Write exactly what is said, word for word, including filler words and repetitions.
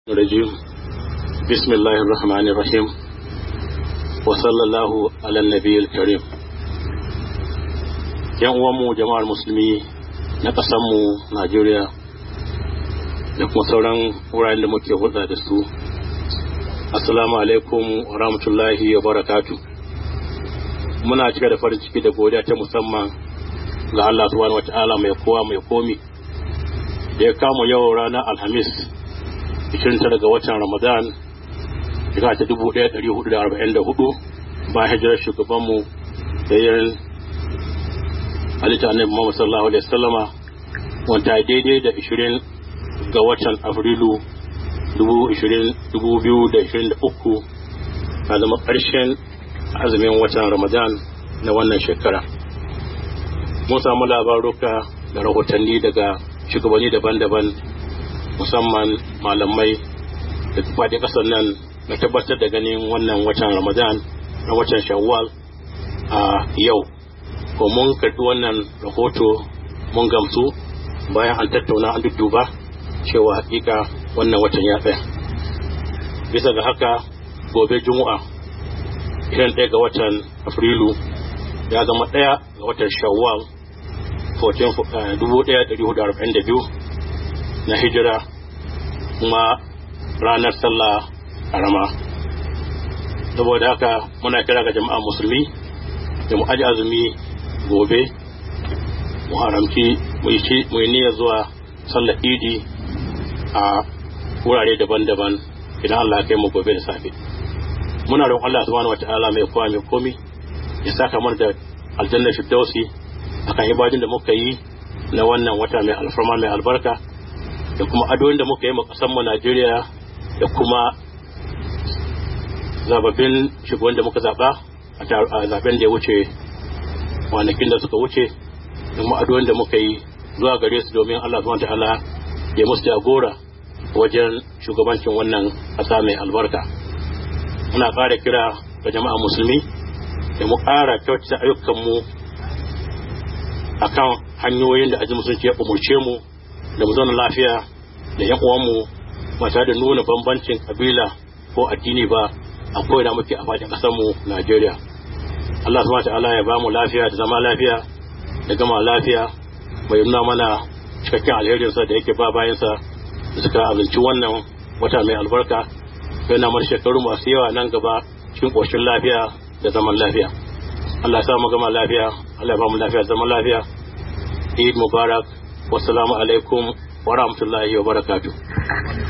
الرجيم بسم الله الرحمن الرحيم وصلى الله على النبي الكريم. yan uwanmu jama'ar musulmi na ƙasarmu Najeriya da kuma sauran wuraren da muke hulɗa da su, assalamu alaikum wa rahmatullahi wa barakatu. Muna cika da farin ciki da godiya ta musamman ga Allah subhanahu wa ta'ala mai kowa mai komi da ya kama yau ranar Alhamis ishirin da tara ga watan Ramadan shekara ta dubu ɗaya ɗari hudu da arba'in da hudu bayan hijirar shugabanmu da yin halitta annabi Muhammad sallallahu alaihi wasallama, wanda daidai da ishirin ga watan Afrilu dubu biyu da ishirin da uku a zama ƙarshen azumin watan Ramadan na wannan shekara. Mun samu labaruka da rahotanni daga shugabanni daban-daban, musamman malamai da faɗin ƙasar nan, na tabbatar da ganin wannan watan Ramadan na watan Shawwal a yau. Ko mun karɓi wannan rahoto mun gamsu bayan an tattauna an dudduba cewa hakika wannan watan ya tsaya. Bisa ga haka gobe Juma'a idan ɗaya ga watan Afrilu ya zama ɗaya ga watan Shawwal dubu ɗaya ɗari hudu arba'in da biyu na hijira, kuma ranar sallah karama. Saboda haka muna kira ga jama'a musulmi da mu aji azumi gobe, mu haramci mu yi niyyar zuwa sallar idi a wurare daban-daban idan Allah ya kai mu gobe da safe. Muna roƙon Allah subhanahu wataala mai kowa mai komi ya saka mana da aljannar firdausi akan ibadun da muka yi na wannan wata mai alfarma mai albarka, da kuma adoyin da muka yi mu kasar mu Najeriya, da kuma zababbin shugaban da muka zaba a zaben da ya wuce kwanakin da suka wuce, da kuma adoyin da muka yi zuwa gare su domin Allah subhanahu wataala ya musu jagora wajen shugabancin wannan ƙasa mai albarka. Muna ƙara kira ga jama'a musulmi da mu ƙara kyautata ayyukanmu akan hanyoyin da aji musulunci ya umurce mu da mu zauna lafiya da yan uwanmu ba tare da nuna bambancin kabila ko addini ba a ko'ina muke a faɗin ƙasar mu Najeriya. Allah subhanahu wataala ya ba mu lafiya da zama lafiya da gama lafiya, mai nuna mana cikakken alherinsa da yake ba bayansa da suka abinci wannan wata mai albarka, yana mana shekaru masu yawa nan gaba cikin ƙoshin lafiya da zaman lafiya. Allah ya sa mu gama lafiya, Allah ya ba mu lafiya da zaman lafiya. Eid Mubarak, wassalamu alaikum wa rahmatullahi wa barakatuh.